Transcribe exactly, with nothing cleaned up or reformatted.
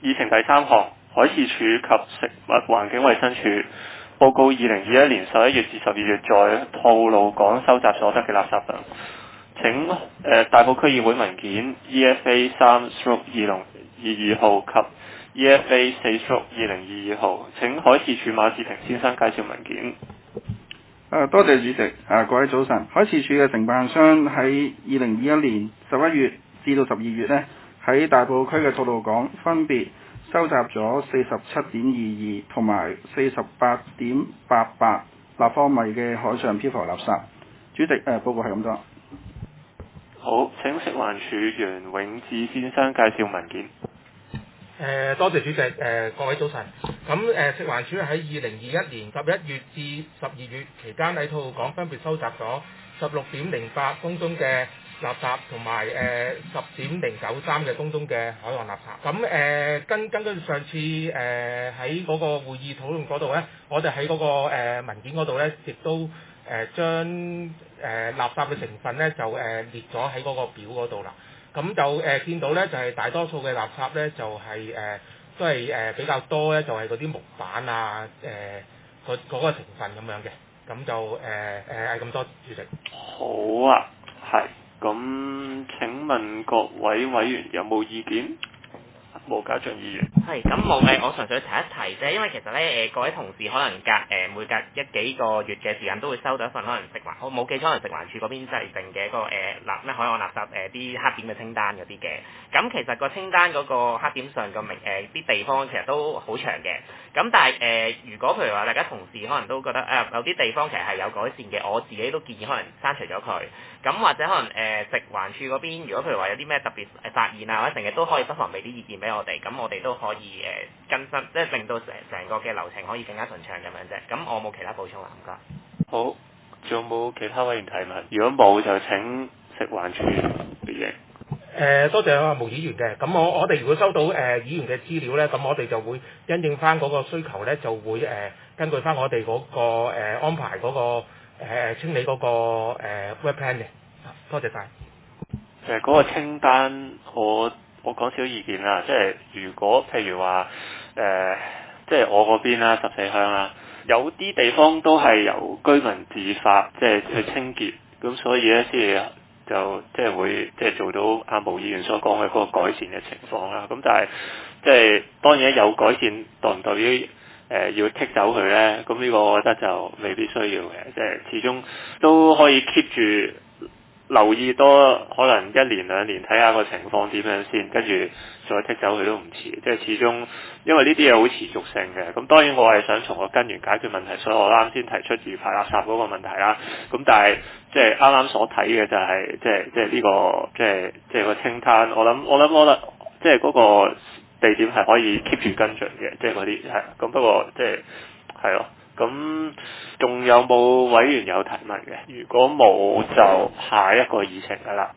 議程第三項，海事處及食物環境衛生署報告二零二一年十一月至十二月在吐露港收集所得嘅垃圾量。請誒、呃、大埔區議會文件 E F A 三 stroke 二零二二號及 E F A 四 stroke 二零二二號，請海事處馬志平先生介紹文件。 誒，多謝主席。誒，各位早晨。海事處嘅承辦商喺二零二一年十一月至到十二月呢，喺大埔區嘅吐露港分別收集咗四十七點二二同埋四十八點八八立方米嘅海上漂浮垃圾。主席，誒、呃、報告係咁多。 好，請食環署楊永志先生介紹文件。 誒、呃、多謝主席，誒、呃、各位早晨。咁誒、呃、食環署喺二零二一年十一月至十二月期間喺吐露港分別收集咗十六點零八公噸嘅垃圾同埋誒十點零九三嘅公噸嘅海岸垃圾。咁誒、呃、根根據上次誒喺嗰個會議討論嗰度咧，我哋喺嗰個、呃、文件嗰度咧，亦都誒、呃、將誒、呃、垃圾嘅成分咧就誒、呃、列咗喺嗰個表嗰度啦。咁就誒、呃、見到咧，就係、是、大多數嘅垃圾咧，就係、是、誒、呃、都係誒、呃、比較多咧，就係嗰啲木板啊，誒嗰嗰個成分咁樣嘅。咁就誒誒係咁多，主席。 好啊，係。咁請問各位委員有冇意見？毛家俊議員。 係，咁冇誒，我純粹提一提啫，因為其實咧誒各位同事可能隔誒、呃、每隔一幾個月嘅時間都會收到一份可能食環，我冇記錯，可能食環署嗰邊制定嘅一個誒垃咩海岸垃圾誒啲、呃、黑點嘅清單嗰啲嘅。咁其實個清單嗰個黑點上個名誒啲地方其實都好長嘅。咁但係誒、呃，如果譬如話大家同事可能都覺得誒、呃、有啲地方其實係有改善嘅，我自己都建議可能刪除咗佢。咁或者可能誒、呃、食環署嗰邊，如果譬如話有啲咩特別誒發現啊，或者成日都可以不妨俾啲意見俾我哋，咁我哋都可以誒、呃、更新，即係令到成成個嘅流程可以更加順暢咁樣啫。咁我冇其他補充啦，唔該。 好，仲有冇其他委員提問？如果冇，就請食環署回應。 誒多謝啊毛議員嘅，咁我我哋如果收到誒、呃、議員嘅資料咧，咁我哋就會因應翻嗰個需求咧，就會誒、呃、根據翻我哋嗰、那個、呃、安排嗰、那個、呃、清理嗰、那個、呃、web plan 嘅。多謝晒。 誒嗰個清單，我我講少意見啦，即係如果譬如話誒、呃，即係我嗰邊啦，十四鄉啦，有啲地方都係由居民自發，即係去清潔，咁所以咧先至就即係會即係做到阿毛議員所講嘅嗰個改善嘅情況啦。咁但係即係當然有改善，代唔代表誒、呃、要剔走佢咧？咁呢個我覺得就未必需要嘅，即係始終都可以 keep 住。留意多可能一年兩年睇下個情況點樣先，跟住再剔走佢都唔遲。即係始終因為呢啲嘢好持續性嘅。咁當然我係想從個根源解決問題，所以我啱先提出預排垃圾嗰個問題啦。咁但係即係啱啱所睇嘅就係、是、即係即係呢個即係即係個清單。我諗我諗我覺得即係嗰個地點係可以 keep 住跟進嘅，即係嗰啲係。咁不過即係係咯。咁仲有冇委員有提問嘅？如果冇，就下一個議程㗎啦。